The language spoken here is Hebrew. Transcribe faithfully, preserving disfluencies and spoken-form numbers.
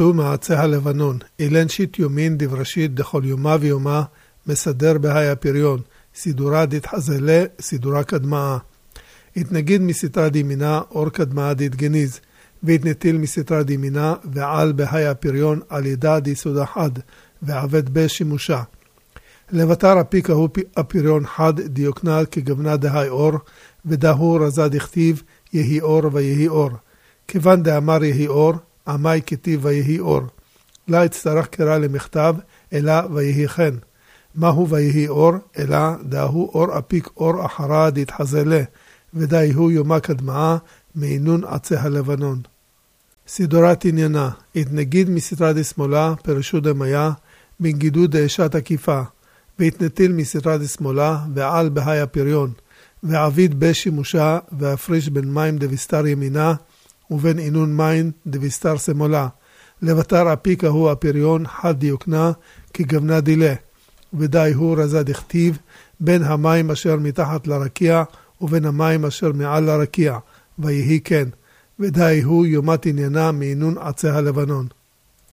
יומתו מעצי הלבנון, אילן שיט יומין דבראשית דכל יומה ויומה, מסדר בהי הפריון, סידורה דתחזלה, סידורה קדמאה. התנגיד מסתרה דימינה, אור קדמאה דתגניז, והתנטיל מסתרה דימינה, ועל בהי הפריון, על ידה דיסודה חד, ועבד בשימושה. לבטר הפיק ההוא הפריון חד, דיוקנה כגוונה דהי אור, ודהו רזה דכתיב, יהי אור ויהי אור. כיוון דאמר יהי אור, עמי כתיב ויהי אור. לא הצטרך קרא למכתב, אלא ויהי חן. מהו ויהי אור, אלא דהו אור אפיק אור אחרה דתחזלה, ודאי הוא יומה קדמאה, מעינון עצי הלבנון. סידורת עניינה, התנגיד מסתרה דשמאלה, פרשו דמיה, בנגידו דאשת עקיפה, והתנטיל מסתרה דשמאלה, ועל בהי הפריון, ועביד בשימושה, והפריש בין מים דבסתר ימינה, ובין עינון מים דבסתר שמאלה. לבטר אפיק ההוא הפריון חד דיוקנה, כגוונה דילה, ודאי הוא רזה דכתיב, בין המים אשר מתחת לרקיע, ובין המים אשר מעל לרקיע, ויהי כן, ודאי הוא יומת עניינה מעינון עצי הלבנון.